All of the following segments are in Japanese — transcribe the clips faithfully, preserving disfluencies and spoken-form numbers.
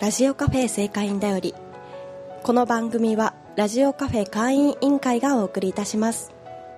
ラジオカフェ正会員だより。この番組はラジオカフェ会員委員会がお送りいたします。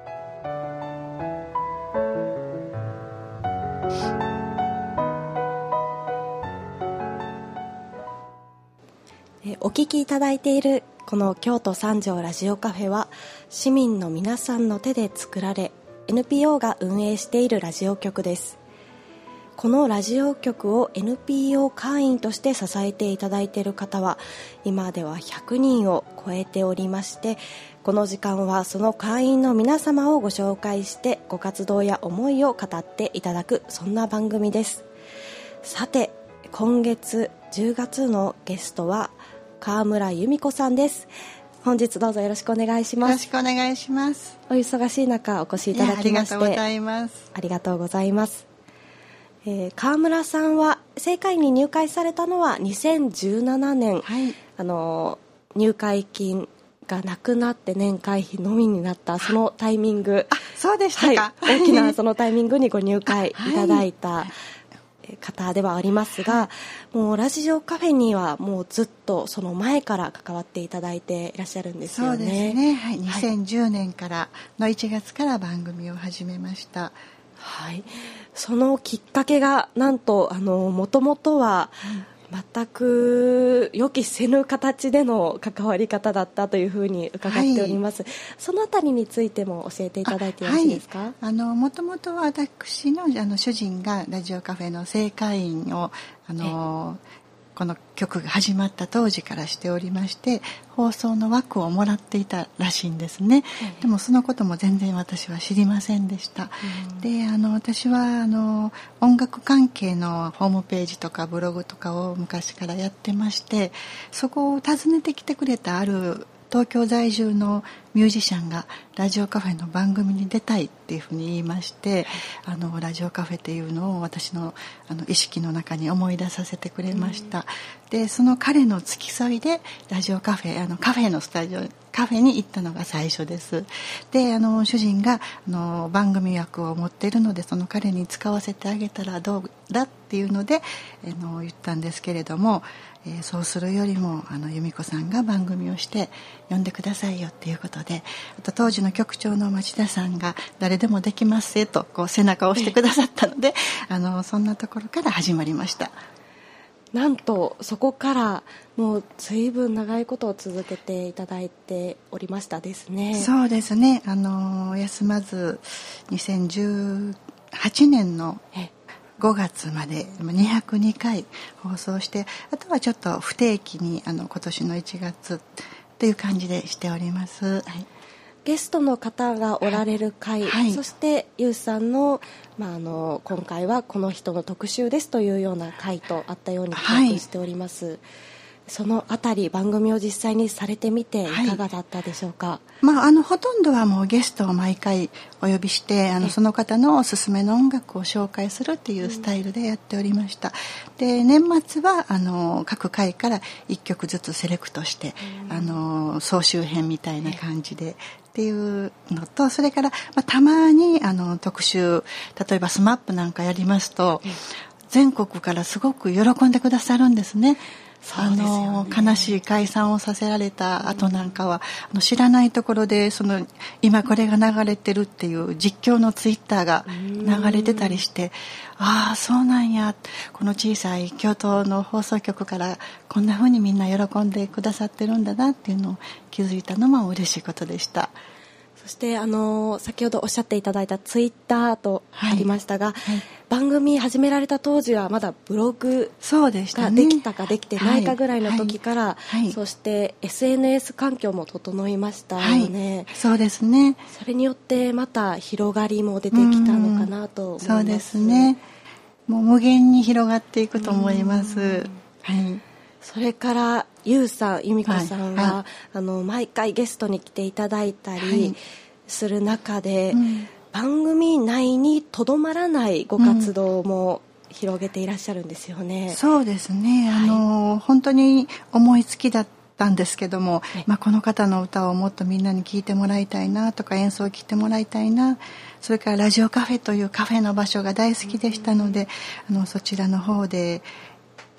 えお聞きいただいているこの京都三条ラジオカフェは、市民の皆さんの手で作られ エヌピーオー が運営しているラジオ局です。このラジオ局を エヌピーオー 会員として支えていただいている方は今ではひゃくにんを超えておりまして、この時間はその会員の皆様をご紹介してご活動や思いを語っていただく、そんな番組です。さて、今月じゅうがつのゲストは川村由美子さんです。本日どうぞよろしくお願いします。 よろしくお願いします。 お忙しい中お越しいただきましてありがとうございます。 ありがとうございます。えー、川村さんは正会員に入会されたのはにせんじゅうななねん、 はい、 あの入会金がなくなって年会費のみになったそのタイミング、 あ、そうでしたか、 はい、大きなそのタイミングにご入会いただいた方ではありますが、はい、もうラジオカフェにはもうずっとその前から関わっていただいていらっしゃるんですよね。 そうですね、はい、にせんじゅうねんからのいちがつから番組を始めました。 はい、そのきっかけがなんともともとは全く予期せぬ形での関わり方だったというふうに伺っております、はい、そのあたりについても教えていただいてよろしいですか。 もともとは私 の, あの主人がラジオカフェの正会員をあのこの局が始まった当時からしておりまして、放送の枠をもらっていたらしいんですね、ええ、でもそのことも全然私は知りませんでした、うん、であの私はあの音楽関係のホームページとかブログとかを昔からやってまして、そこを訪ねてきてくれたある東京在住のミュージシャンがラジオカフェの番組に出たいっていうふうに言いまして、あのラジオカフェっていうのを私 の, あの意識の中に思い出させてくれました、うん、でその彼の付き添いでラジオカフェあのカフェのスタジオカフェに行ったのが最初です。であの主人があの番組枠を持っているので、その彼に使わせてあげたらどうだっていうのであの言ったんですけれども、えー、そうするよりもあの由美子さんが番組をして呼んでくださいよっていうことで、あと当時の局長の町田さんが誰でもできますよとこう背中を押してくださったのであのそんなところから始まりました。 なんとそこからもう随分長いことを続けていただいておりましたですね。 そうですね、あの休まずにせんじゅうはちねんのごがつまでにひゃくにかい放送して、あとはちょっと不定期にあの今年のいちがつという感じでしております、はい、 ゲストの方がおられる回、はい、そしてゆうさんの、まあ、あの今回はこの人の特集ですというような回とあったように記憶しております、はい、そのあたり番組を実際にされてみていかがだったでしょうか。はい、 まあ、あのほとんどはもうゲストを毎回お呼びしてあのその方のおすすめの音楽を紹介するっていうスタイルでやっておりました、うん、で年末はあの各回からいっきょくずつセレクトして、うん、あの総集編みたいな感じでっていうのと、それから、まあ、たまにあの特集、例えばスマップなんかやりますと、うん、全国からすごく喜んでくださるんですね。あの悲しい解散をさせられた後なんかは、うん、あの知らないところでその今これが流れてるっていう実況のツイッターが流れてたりして、ああそうなんや、この小さい京都の放送局からこんな風にみんな喜んでくださってるんだなっていうのを気づいたのも嬉しいことでした。 そしてあの先ほどおっしゃっていただいたツイッターとありましたが、はいはい、番組始められた当時はまだブログができたかできてないかぐらいの時から、はいはい、そして エスエヌエス 環境も整いましたよね、はい、 そうですね。 それによってまた広がりも出てきたのかなと思います。 そうですね、もう無限に広がっていくと思います、はい、 それからゆうさん、由美子さんは、はいはい、あの毎回ゲストに来ていただいたりする中で、はい、うん、番組内にとどまらないご活動も広げていらっしゃるんですよね、 うん、そうですね、あの、はい、本当に思いつきだったんですけども、まあ、この方の歌をもっとみんなに聴いてもらいたいなとか演奏を聴いてもらいたいな、それからラジオカフェというカフェの場所が大好きでしたので、うん、あのそちらの方で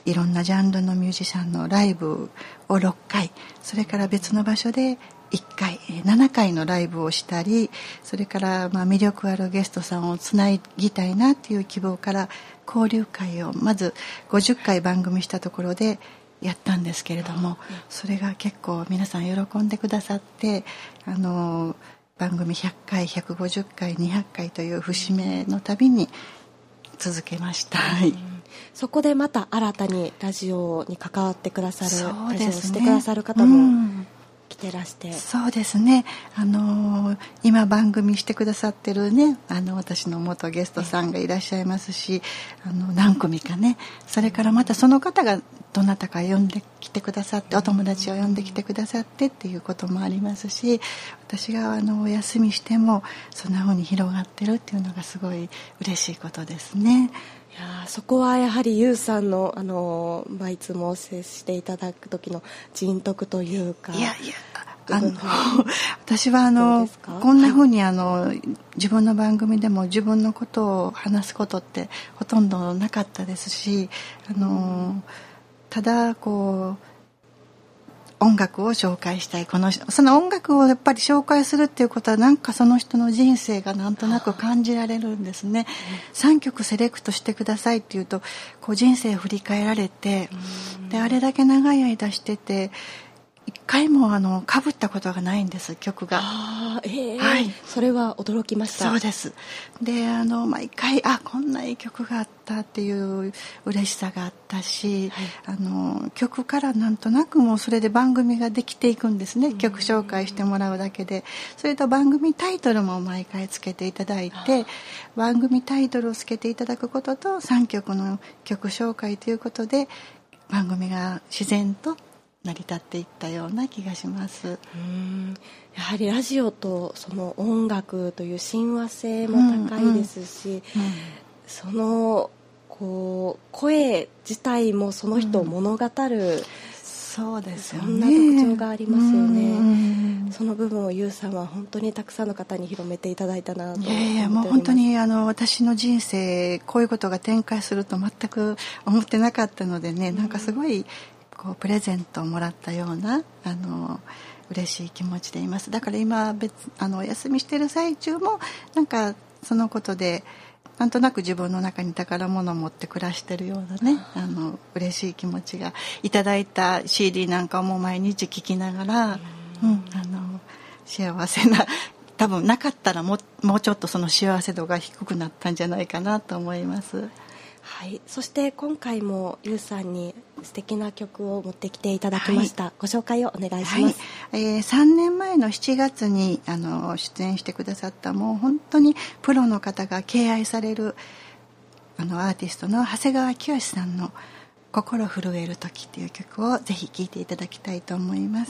いろんなジャンルのミュージシャンのライブをろっかい、それから別の場所でいっかい、ななかいのライブをしたり、それからまあ魅力あるゲストさんをつなぎたいなっていう希望から交流会をまずごじゅっかい番組したところでやったんですけれども、それが結構皆さん喜んでくださって、あの番組ひゃっかい、ひゃくごじゅっかい、にひゃっかいという節目のたびに続けました。はい、 そこでまた新たにラジオに関わってくださる、 そうですね、 ラジオをしてくださる方も来てらして、うん、 そうですね、あのー、今番組してくださってるね、あの私の元ゲストさんがいらっしゃいますし、あの何組かね、それからまたその方がどなたか呼んできてくださって、お友達を呼んできてくださってっていうこともありますし、私があのお休みしてもそんな風に広がってるっていうのがすごい嬉しいことですね。 いや、そこはやはりユウさんのあの、まあ、いつも接していただく時の人徳というか、 いやいや、あの私はあのこんな風にあの、はい、自分の番組でも自分のことを話すことってほとんどなかったですし、あのただこう音楽を紹介したい、このその音楽をやっぱり紹介するっていうことは、なんかその人の人生がなんとなく感じられるんですね。さんきょくセレクトしてくださいっていうと、こう人生を振り返られて、であれだけ長い間してて一回もあの被ったことがないんです、曲が。 あ、えーはい、 それは驚きました。 そうです。で、あの毎回、あ、こんないい曲があったっていう嬉しさがあったし、はい、あの曲からなんとなくもうそれで番組ができていくんですね。曲紹介してもらうだけで。それと番組タイトルも毎回つけていただいて、番組タイトルをつけていただくこととさんきょくの曲紹介ということで番組が自然と成り立っていったような気がします。 うーん、やはりラジオとその音楽という親和性も高いですし、うんうんうん、そのこう声自体もその人を物語る、うん、 そうですよね、 そんな特徴がありますよね。うん、その部分をユウさんは本当にたくさんの方に広めていただいたなと思っております。 いやいや、もう本当にあの私の人生こういうことが展開すると全く思ってなかったのでね、なんかすごいこうプレゼントをもらったようなあの嬉しい気持ちでいます。だから今別あのお休みしてる最中もなんかそのことでなんとなく自分の中に宝物を持って暮らしてるようなね、あの嬉しい気持ちが、いただいた シーディー なんかをもう毎日聴きながら、うん、あの幸せな、多分なかったらもう、もうちょっとその幸せ度が低くなったんじゃないかなと思います。 はい、そして今回もユウさんに素敵な曲を持ってきていただきました、はい、ご紹介をお願いします。はい、 えー、さんねんまえのしちがつにあの出演してくださったもう本当にプロの方が敬愛されるあのアーティストの長谷川清さんの心震える時っていう曲をぜひ聴いていただきたいと思います。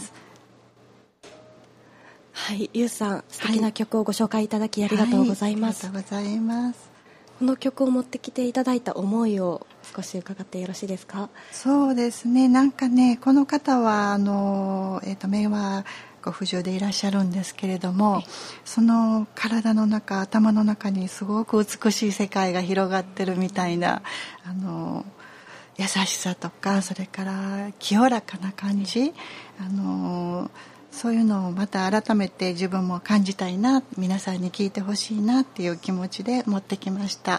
はい、ユウさん素敵な曲をご紹介いただきありがとうございます。 はい、ありがとうございます。 この曲を持ってきていただいた思いを少し伺ってよろしいですか？ そうですね、なんかね、この方はあの、えーと、目はご不自由でいらっしゃるんですけれども、その体の中、頭の中にすごく美しい世界が広がってるみたいな、あの優しさとか、それから清らかな感じ、あのそういうのをまた改めて自分も感じたいな、皆さんに聞いてほしいなっていう気持ちで持ってきました。 はい、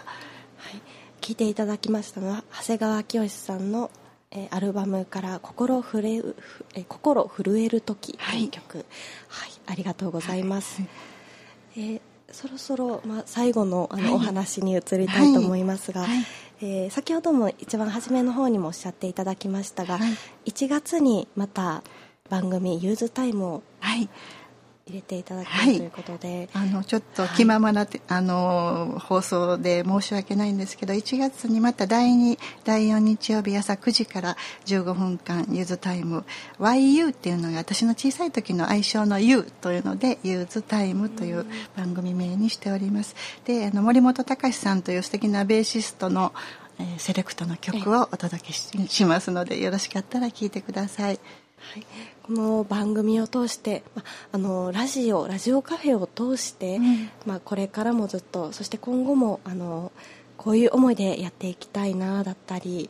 聞いていただきましたのは長谷川清さんの、えー、アルバムから心ふれう、えー、心震える時という曲、はいはい、ありがとうございます。はい、えー、そろそろ、まあ、最後 の, あの、はい、お話に移りたいと思いますが、はいはい、えー、先ほども一番初めの方にもおっしゃっていただきましたが、はい、いちがつにまた番組ユーズタイムを入れていただきます、はい、ということで、 あのちょっと気ままな、はい、あの放送で申し訳ないんですけど、いちがつにまただいにだいよん日曜日朝くじからじゅうごふんかんユーズタイム ワイユー っていうのが私の小さい時の愛称の ユー というのでユーズタイムという番組名にしております。で、あの森本隆さんという素敵なベーシストの、えー、セレクトの曲をお届け し, しますので、よろしかったら聴いてください。 はい、この番組を通して、ま、あのラジオラジオカフェを通して、うん、まあ、これからもずっと、そして今後もあのこういう思いでやっていきたいなだったり、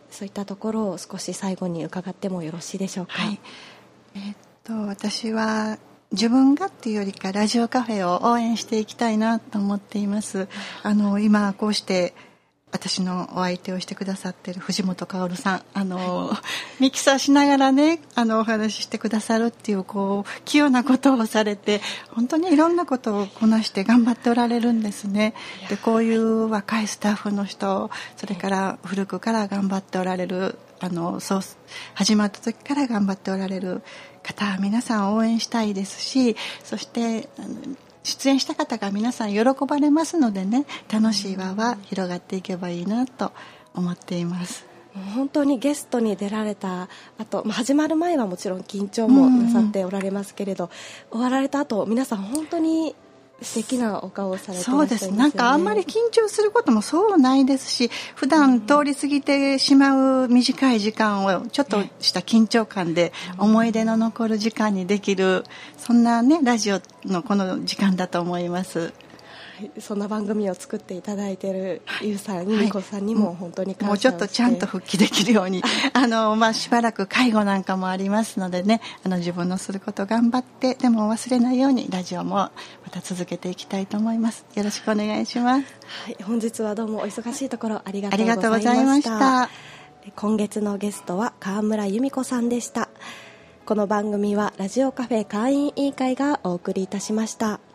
そういったところを少し最後に伺ってもよろしいでしょうか。 はい、えー、っと私は自分がっていうよりかラジオカフェを応援していきたいなと思っています。あの今こうして私のお相手をしてくださっている藤本薫さん、あの、はい、ミキサーしながらね、あのお話ししてくださるっていうこう器用なことをされて、本当にいろんなことをこなして頑張っておられるんですね。でこういう若いスタッフの人、それから古くから頑張っておられる、あのそう始まった時から頑張っておられる方、皆さん応援したいですし、そしてあの出演した方が皆さん喜ばれますのでね、楽しい輪は広がっていけばいいなと思っています。 本当にゲストに出られた後、始まる前はもちろん緊張もなさっておられますけれど、うんうん、終わられた後皆さん本当に素敵なお顔をされていらっしゃいますよね。 そうです。なんかあんまり緊張することもそうないですし、普段通り過ぎてしまう短い時間をちょっとした緊張感で思い出の残る時間にできる、そんなねラジオのこの時間だと思います。 そんな番組を作っていただいているゆうさん、ゆみこさんにも本当に感謝をして、 もうちょっとちゃんと復帰できるようにあの、まあ、しばらく介護なんかもありますのでね、あの自分のすること頑張って、でも忘れないようにラジオもまた続けていきたいと思います。よろしくお願いします。 はい、本日はどうもお忙しいところありがとうございました。今月のゲストは川村由美子さんでした。この番組はラジオカフェ会員委員会がお送りいたしました。